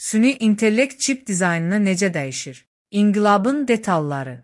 Süni intellekt çip dizaynını necə dəyişir? İnqilabın detalları.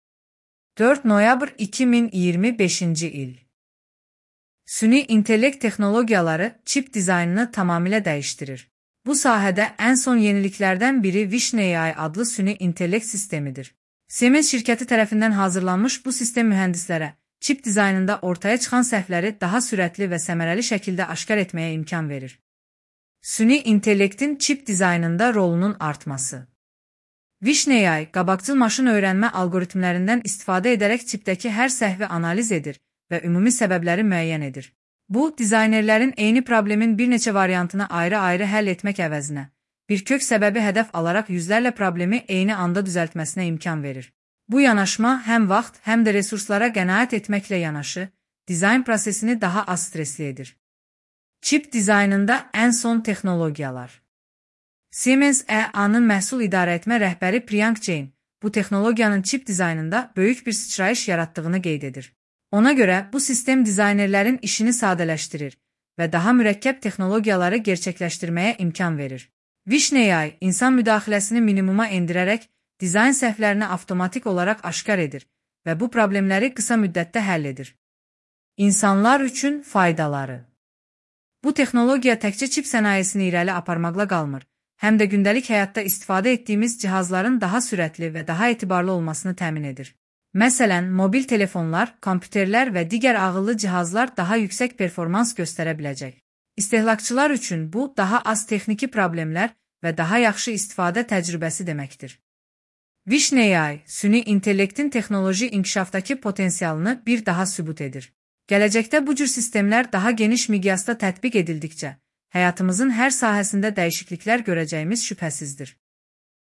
4 noyabr 2025-ci il. Süni intellekt texnologiyaları çip dizaynını tamamilə dəyişdirir. Bu sahədə ən son yeniliklərdən biri Vision AI adlı süni intellekt sistemidir. Siemens şirkəti tərəfindən hazırlanmış bu sistem mühəndislərə çip dizaynında ortaya çıxan səhvləri daha sürətli və səmərəli şəkildə aşkar etməyə imkan verir. Süni intellektin çip dizaynında rolunun artması. Vision AI, qabaqcıl maşın öyrənmə algoritmlərindən istifadə edərək çipdəki hər səhvi analiz edir və ümumi səbəbləri müəyyən edir. Bu, dizaynerlərin eyni problemin bir neçə variantını ayrı-ayrı həll etmək əvəzinə, bir kök səbəbi hədəf alaraq yüzlərlə problemi eyni anda düzəltməsinə imkan verir. Bu yanaşma həm vaxt, həm də resurslara qənaət etməklə yanaşı, dizayn prosesini daha az stresli edir. Çip dizaynında ən son texnologiyalar. Siemens EA-nın məhsul idarəetmə rəhbəri Priyank Jain bu texnologiyanın çip dizaynında böyük bir sıçrayış yarattığını qeyd edir. Ona görə bu sistem dizaynerlərin işini sadələşdirir və daha mürəkkəb texnologiyaları gerçəkləşdirməyə imkan verir. Vision AI insan müdaxiləsini minimuma endirərək dizayn səhvlərini avtomatik olaraq aşkar edir və bu problemləri qısa müddətdə həll edir. İnsanlar üçün faydaları. Bu texnologiya təkcə çip sənayesini irəli aparmaqla qalmır, həm də gündəlik həyatda istifadə etdiyimiz cihazların daha sürətli və daha etibarlı olmasını təmin edir. Məsələn, mobil telefonlar, kompüterlər və digər ağıllı cihazlar daha yüksək performans göstərə biləcək. İstehlakçılar üçün bu, daha az texniki problemlər və daha yaxşı istifadə təcrübəsi deməkdir. Vision AI, süni intellektin texnoloji inkişafdakı potensialını bir daha sübut edir. Gələcəkdə bu cür sistemlər daha geniş miqyasda tətbiq edildikcə, həyatımızın hər sahəsində dəyişikliklər görəcəyimiz şübhəsizdir.